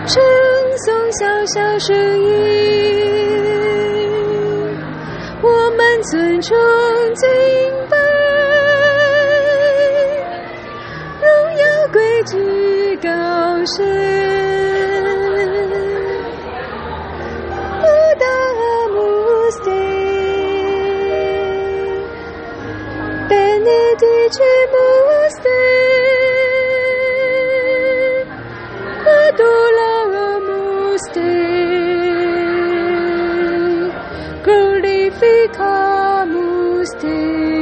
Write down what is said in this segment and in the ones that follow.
称颂小小声音，我们尊崇敬拜，荣耀归至高神。Benedicimus te, adoramus te, glorificamus te。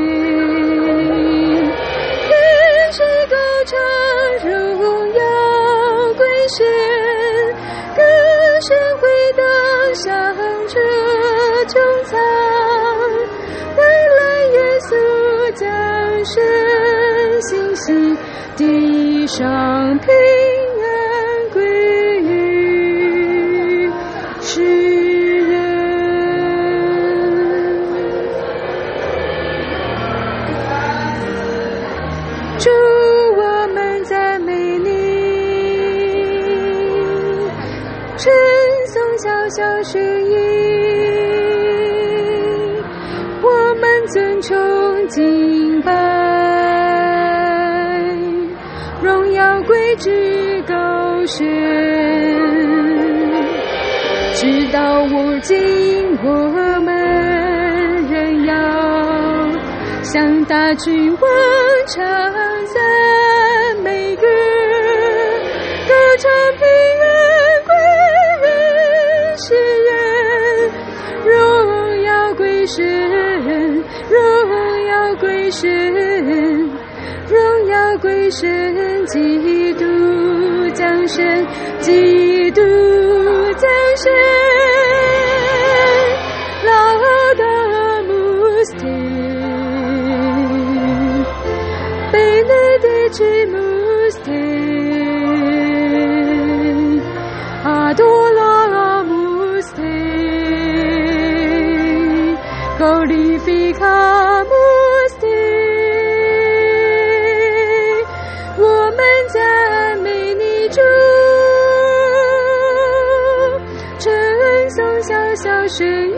天使高唱，荣耀归神，歌声回荡，响彻穹苍。降生信息，地上平安归于世人。主，我们赞美你，称颂小小声音，我们尊崇敬拜，荣耀归至高神。直到如今，我们仍要向大君王唱赞美歌，歌唱平安归于世人，荣耀归神，荣耀归神，荣耀归神，基督降生，基督降生。Laudamus te, benedicimus te, adoramus te, glorificamus te。我们赞美你主，称颂小小声音，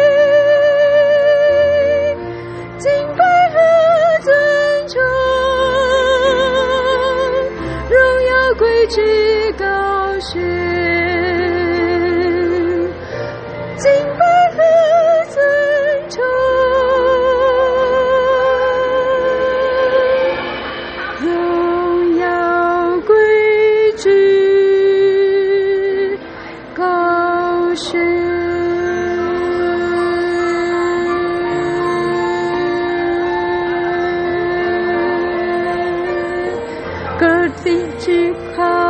敬拜和尊崇，荣耀归至高神，敬拜和尊崇，荣耀归至高神。各地之靠